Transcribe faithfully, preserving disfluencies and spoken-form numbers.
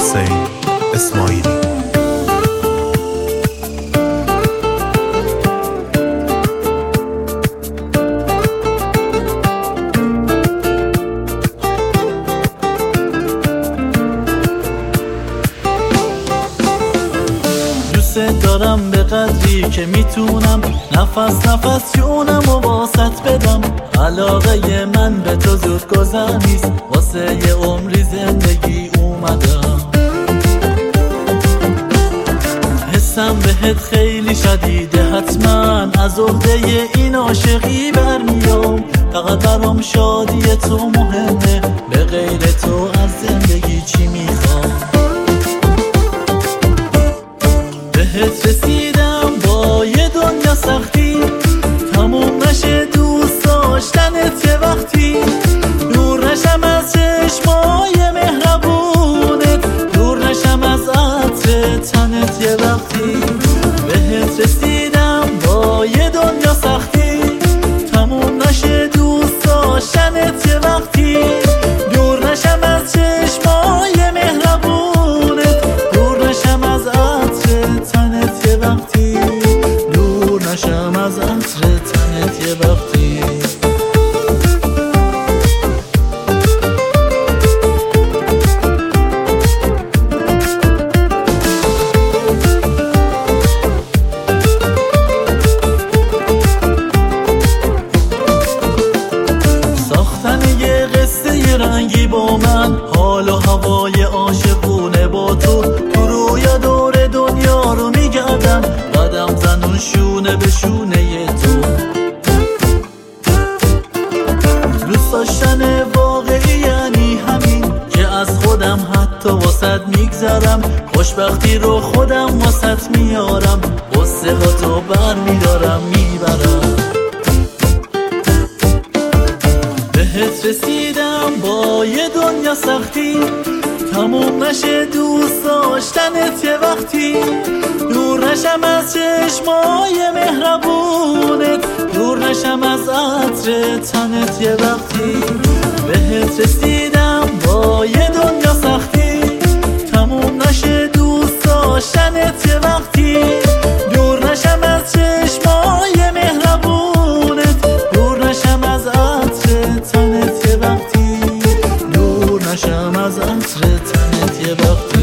حسین اسماعیلی. دوست دارم به قدری که میتونم نفس نفس جونم و واسط بدم. علاقه من به تو زود گذر نیست، واسه یه عمری زندگی اومدم. حسم بهت خیلی شدیده، حتما از عهده این عاشقی برمیام. فقط برام شادی تو مهمه، به غیر تو از زندگی چی میخوام. بهت رسیدم با یه دنیا سختی، تموم نشه دوست داشتنت یه وقتی. دور نشم از چشمای مهربونت، دور نشم از عطر تنت یه وقتی. بهت رسیدم با یه دنیا سختی، تموم نشه دوست داشتنت یه وقتی. دور نشم از چشمای مهربونت، دور نشم از عطر تنت یه وقتی. دور نشم از عطر تنت یه وقتی. ساختن یه قصه رنگی با من، حال و هوای عاشقونه با تو. تو رویا دور دنیا رو میگردم، قدم زنون شونه به شونه تو. دوست داشتن واقعی یعنی همین که از خودم حتی واسط میگذرم. خوشبختی رو خودم واسط میارم، قصه ها تو بر میدارم میبرم. بهت رسیدم با یه دنیا سختی، تموم نشه دوست داشتنت یه وقتی. دور نشم از چشمای مهربونت، دور نشم از عطر تنت یه وقتی. بهت رسیدم با یه دنیا سختی، تموم نشه دوست داشتنت یه وقتی. دور نشم از چشمای مهربونت، دور نشم از عطر تنت یه وقتی. دور نشم از عطر تنت یه وقتی.